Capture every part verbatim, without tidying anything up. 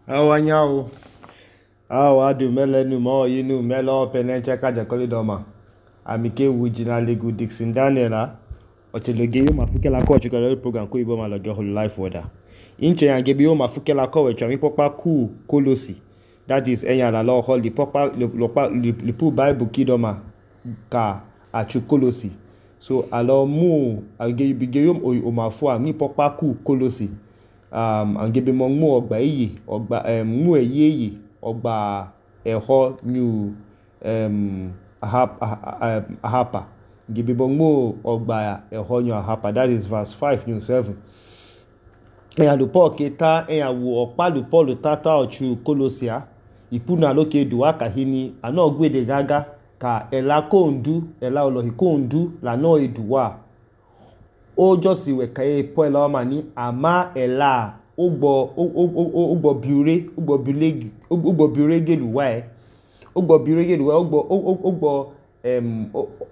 Awanyao. Awa du melenu mo yinu melo penencha kaja kolidoma. Amike wujina legu Dixon Daniela. Otelege yo mafuke la ko chukalo program ko ibo maloge whole life order. Inche yangebi yo mafuke la ko we chami popa ku kolosi. That is enya la law hol the popa le popa le pu bible kidoma ka achu kolosi. So alors mu angebi yo o mafua mi popa ku kolosi. Um, angebe mo mu ogba eye ogba um, mu eyeye ogba eho new um ahapa ahapa ngebe mo mu ogba eho new ahapa. That is verse five new seven. Eya lo Paul keta eya wo opa lo Paul tata ochu Kolosia ipuna loke duwa kahini ana ogwe de gaga ka ela kondu ela olohi kondu la no eduwa o josi we kaye poela mani ama ela ogbo ogbo biure ogbo bilegi ogbo biurege luwa e ogbo biurege luwa ogbo ogbo em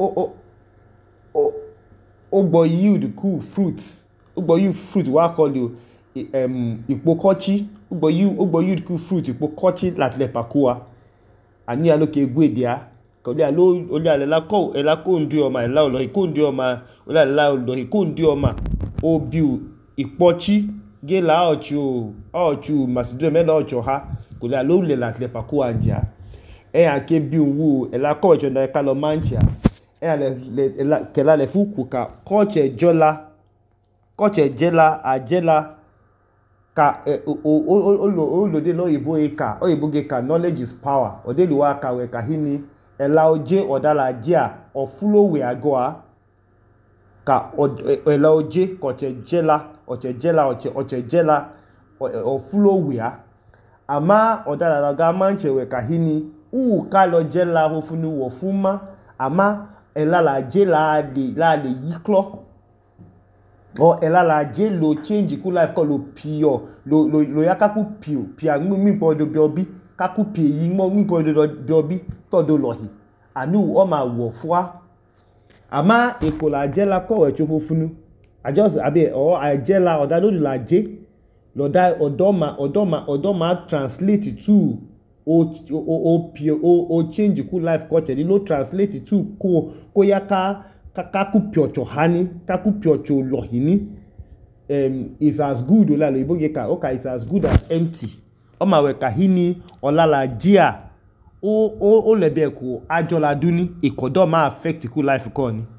ogbo yield cool fruits ogbo yield fruit wa call you em ipokochi ogbo yield ogbo yield cool fruit ipokochi latle pakua ani aloke gwedia kodi alo oli ala ko ela ko ndu o ma ela lo ko ndu o ma oli ala lo ko ndu o ma obiu ipochi ge la ochu ochu Macedonia me la ochu ha kodi alo le la le paku anja e ake bi wu ela ko ochu na ka lo mancha e ale le ke la le fuku ka koche jola koche jela ajela ka o o o lo de lo ibo e ka o ibo ge ka knowledge is power o de lo wa ka we ka hini ela oje odala jia ofulowe agoa ka ela oje koche jela oche jela oche oche jela ofulowe a ama odala la ga manche we ka hini u ka lo jela hofunu wo fuma ama ela la jela de la de yiklo o ela la je lo change ku life ko lo pure lo lo lo yakaku pure pia mi podo biobi kaku pie yi mo mi podo biobi todo lohi anu o ma wo fua ama ekola jela ko we chofofunu I just abi o ajela oda do la je loda odoma odoma odoma translate to o o o o o change ku life culture ni lo translate to ko ko yaka kaku piocho hani kaku piocho lohini um is as good ola lo iboge ka okay it's as good as empty o ma we kahini olala jia o o o lebe ko ajola duni ikodo ma affect ku life ko ni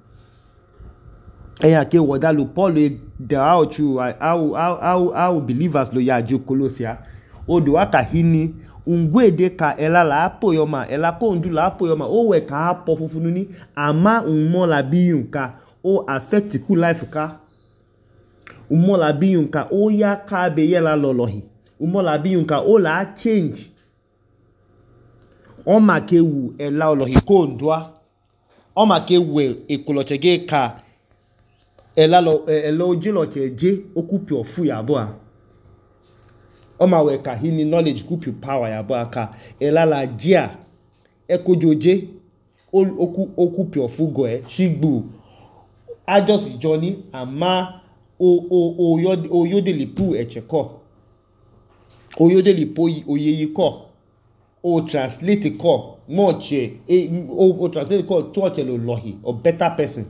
eya ke woda lo Paul de how to how how how believers lo ya jo Kolosia o do akahini ungwede ka ela la apo yoma ela ko ndu la apo yoma o we ka apo fufunu ni ama unmo la biyun ka o affect ku life ka unmo la biyun ka o ya ka be yela lolohi unmo la biyun ka o la change o ma ke wu ela olohi ko ndwa o ma ke we ekolochege ka ela lo ela ojilo cheje okupi ofu ya bo a o ma we ka hini knowledge kupi power ya bo aka ela la jia ekojoje oku okupi ofu go e shigbu ajos journey ama o o o yo o yo de lipu echeko o yo de lipo oyeyi ko o translate ko moche e o, o translate ko to chelo lohi or better person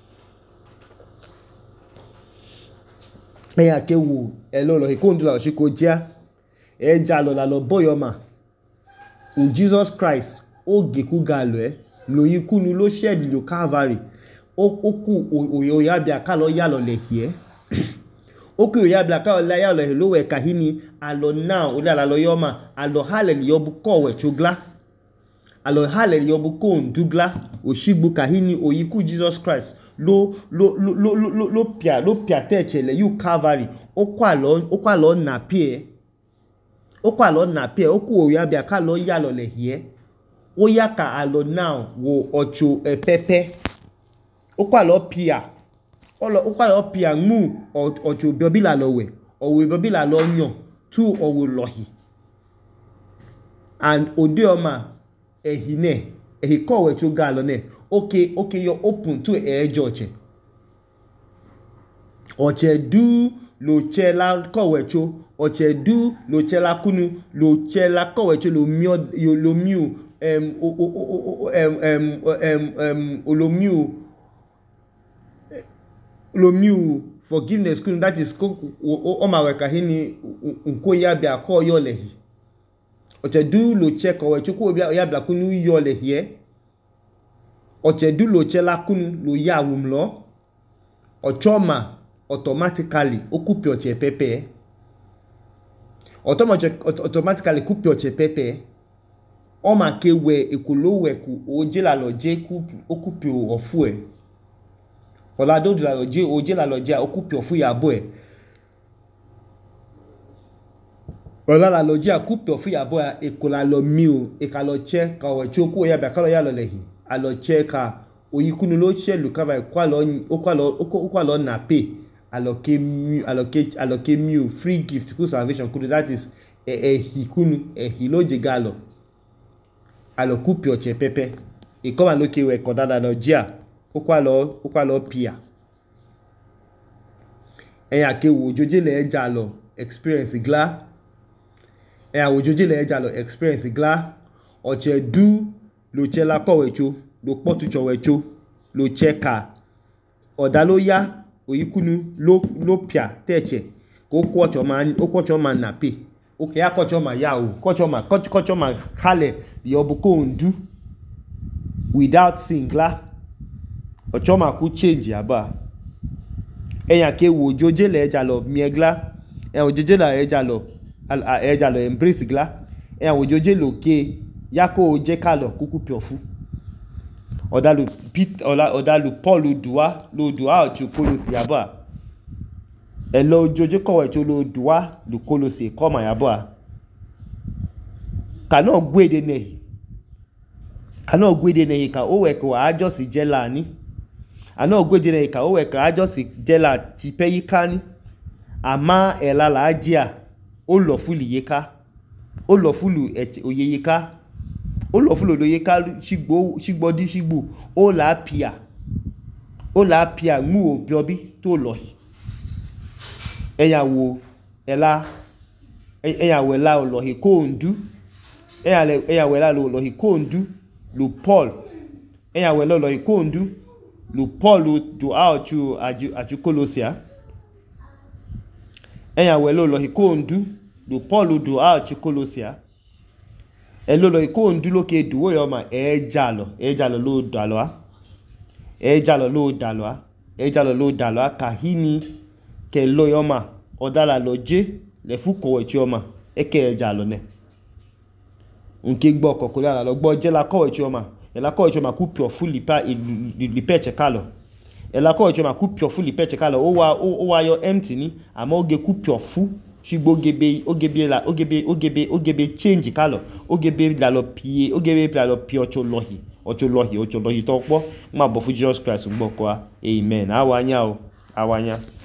eya ke wu elo lohi ko ndula shi ko jia e ja lo la lo boyoma o Jesus Christ o geku galo e lo yikunu lo shed lo Calvary o oku o ya bia ka lo ya lo le hie oku o ya bia ka lo ya lo lo we kahini alo now o la lo yoma alo halen yobu ko we chugla alo halen yobu ko ndugla o shigbu kahini o yiku Jesus Christ lo lo lo lo lo lo pia lo pia techele you Calvary o kwa lo o kwa lo na pie o kwa lo na pie oku o ya bia ka lo ya lo le hie o ya ka alo now wo ocho e pepe o kwa lo pia o lo o kwa lo pia mu ocho biobila lo we o we biobila lo yan tu o wo lohi and odioma ehine ehiko we chu galo ne okay okay you're open to e joche oche du lo che la ko we chu ochedu lo chela kunu lo chela kowecho lo mio lo miu em o o em em em em lo miu lo miu forgiveness kunu, that is o ma weka hini nko ya bia ko yo lehi ochedu lo che kowecho ko bia ya bia kunu yo lehi ochedu lo chela kunu lo ya wumlo ochoma automatically okupi oche pepe automatically kupi oche pepe o ma kewe ekolowe ku oje la loje ku okupi ofu e ola do la loje oje la loje okupi ofu ya bo e ola la loje okupi ofu ya bo e kola lo mi o e ka lo che ka o che oku ya ba ka lo ya lo lehi a lo che ka oyikunu lo che lu ka ba kwa lo okwa lo okwa lo na pe aloke mi aloke aloke mi free gift ku salvation ku, that is e e hikunu e hiloje galo alokupi oche pepe e koma loke we ko dada lo jia okwa lo okwa lo pia e ya ke wo joje le eja lo experience gla e ya wo joje le eja lo experience gla oche du lo chela kowecho lo potucho wecho lo cheka odalo ya oyikunu lo lo pia teche ko kocho man o kocho man na pe o ke akocho ma ya o kocho ma kocho kocho ma khale yobuko ndu without singla ocho ma ku change aba eyan ke wo joje le eja lo miegla e wo joje la eja lo eja lo embrace gla e wo joje lo ke yako je kalo kuku piofu odalu pit ola odalu paul duwa lo duwa ochu kolosi aba e lo jojo kowe cho lo duwa lu kolosi koma yaba kana gwede ne kana gwede ne ka o we ko ajo si jela ni ana gwede ne ka o we ka ajo si jela ti pe yikani ama ela la ajia o lo fuli yeka o lo fulu oyeyeka o lo fulu oyeyeka sigbo sigbodi sigbo o la pia o la pia mu obiobi to lo eyawo ela eyawo ela o lo he ko ndu eyale eyawo ela lo lo he ko ndu lu paul eyawo ela lo he ko ndu lu paul do out to aju aju kolosia eyawo ela lo he ko ndu lu paul do out to kolosia elo lo ko ndu lo ke duwo yo ma e jalo e jalo lo dalo e jalo lo dalo e jalo lo dalo ka hini ke lo yo ma odala loje le fu ko we chi o ma e ke jalo ne unke gbo kokole ala lo gbo je la ko we chi o ma e la ko we chi o ma ku pio fu lipa li peche kalo e la ko we chi o ma ku pio fu li peche kalo o wa o wa yo empty ni ama oge ku pio fu shigbo gebe ogebe la ogebe ogebe ogebe change kalo ogebe la lo pie ogebe la lo pie ocho lohi ocho lohi ocho lohi to po ma bo fu Jesus Christ gbo ko amen awanya o awanya.